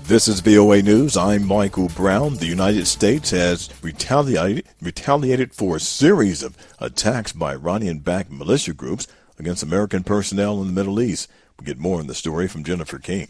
This is VOA News. I'm Michael Brown. The United States has retaliated for a series of attacks by Iranian-backed militia groups against American personnel in the Middle East. We'll get more on the story from Jennifer King.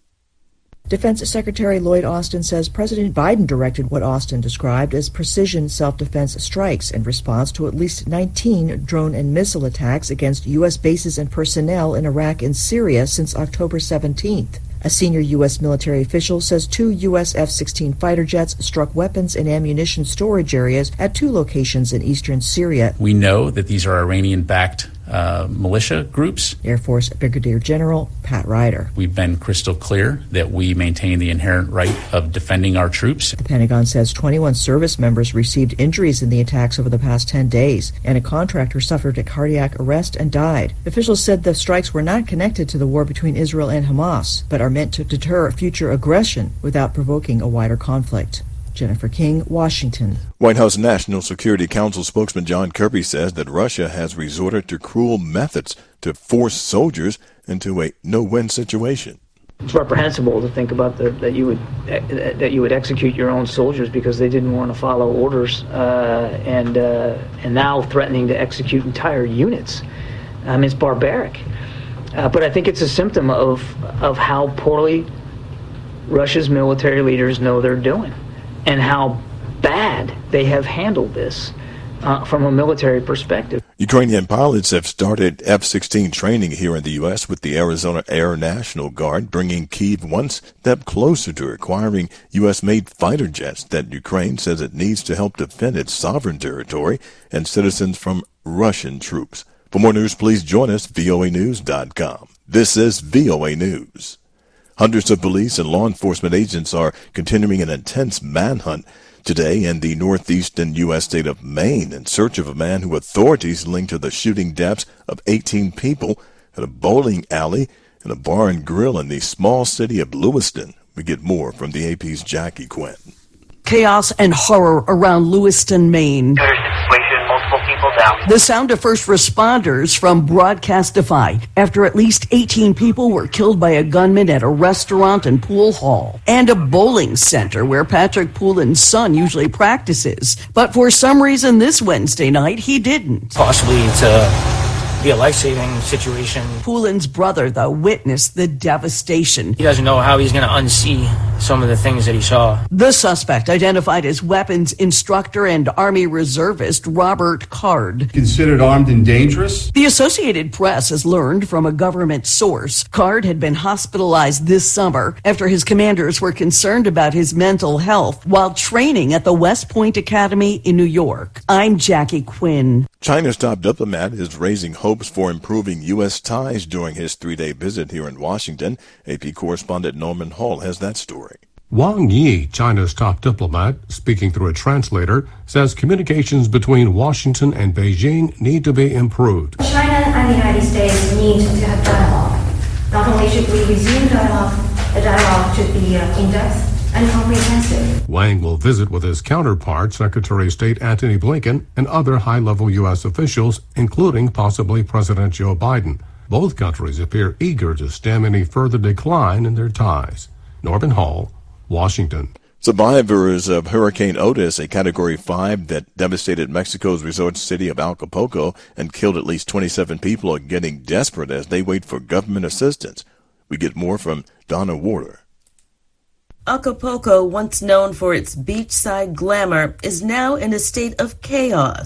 Defense Secretary Lloyd Austin says President Biden directed what Austin described as precision self-defense strikes in response to at least 19 drone and missile attacks against U.S. bases and personnel in Iraq and Syria since October 17th. A senior U.S. military official says 2 U.S. F-16 fighter jets struck weapons and ammunition storage areas at 2 locations in eastern Syria. We know that these are Iranian-backed militia groups. Air Force Brigadier General Pat Ryder. We've been crystal clear that we maintain the inherent right of defending our troops. The Pentagon says 21 service members received injuries in the attacks over the past 10 days, and a contractor suffered a cardiac arrest and died. Officials said the strikes were not connected to the war between Israel and Hamas, but are meant to deter future aggression without provoking a wider conflict. Jennifer King, Washington. White House National Security Council spokesman John Kirby says that Russia has resorted to cruel methods to force soldiers into a no-win situation. It's reprehensible to think about that you would execute your own soldiers because they didn't want to follow orders, and now threatening to execute entire units. It's barbaric. But I think it's a symptom of how poorly Russia's military leaders know they're doing, and how bad they have handled this from a military perspective. Ukrainian pilots have started F-16 training here in the U.S. with the Arizona Air National Guard, bringing Kyiv one step closer to acquiring U.S.-made fighter jets that Ukraine says it needs to help defend its sovereign territory and citizens from Russian troops. For more news, please join us at voanews.com. This is VOA News. Hundreds of police and law enforcement agents are continuing an intense manhunt today in the northeastern U.S. state of Maine in search of a man who authorities linked to the shooting deaths of 18 people at a bowling alley and a bar and grill in the small city of Lewiston. We get more from the AP's Jackie Quinn. Chaos and horror around Lewiston, Maine. The sound of first responders from Broadcastify after at least 18 people were killed by a gunman at a restaurant and pool hall and a bowling center where Patrick Poulin's son usually practices. But for some reason this Wednesday night, he didn't. Possibly to be a life-saving situation. Poulin's brother, though, witnessed the devastation. He doesn't know how he's going to unsee some of the things that he saw. The suspect, identified as weapons instructor and Army reservist Robert Card. Considered armed and dangerous? The Associated Press has learned from a government source Card had been hospitalized this summer after his commanders were concerned about his mental health while training at the West Point Academy in New York. I'm Jackie Quinn. China's top diplomat is raising hopes for improving U.S. ties during his 3-day visit here in Washington. AP correspondent Norman Hall has that story. Wang Yi, China's top diplomat, speaking through a translator, says communications between Washington and Beijing need to be improved. China and the United States need to have dialogue. Not only should we resume dialogue, the dialogue should be in-depth and comprehensive. Wang will visit with his counterpart, Secretary of State Antony Blinken, and other high-level U.S. officials, including possibly President Joe Biden. Both countries appear eager to stem any further decline in their ties. Norman Hall, Washington. Survivors of Hurricane Otis, a Category 5 that devastated Mexico's resort city of Acapulco and killed at least 27 people, are getting desperate as they wait for government assistance. We get more from Donna Warder. Acapulco, once known for its beachside glamour, is now in a state of chaos.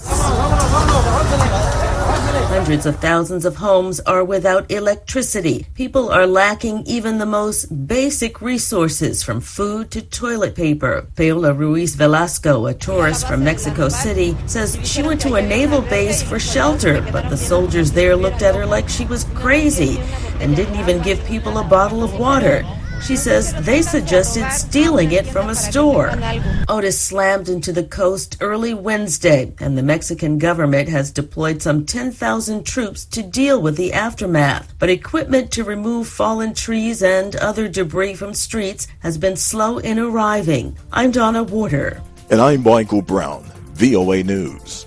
Hundreds of thousands of homes are without electricity. People are lacking even the most basic resources, from food to toilet paper. Paola Ruiz Velasco, a tourist from Mexico City, says she went to a naval base for shelter, but the soldiers there looked at her like she was crazy and didn't even give people a bottle of water. She says they suggested stealing it from a store. Otis slammed into the coast early Wednesday, and the Mexican government has deployed some 10,000 troops to deal with the aftermath. But equipment to remove fallen trees and other debris from streets has been slow in arriving. I'm Donna Warder. And I'm Michael Brown, VOA News.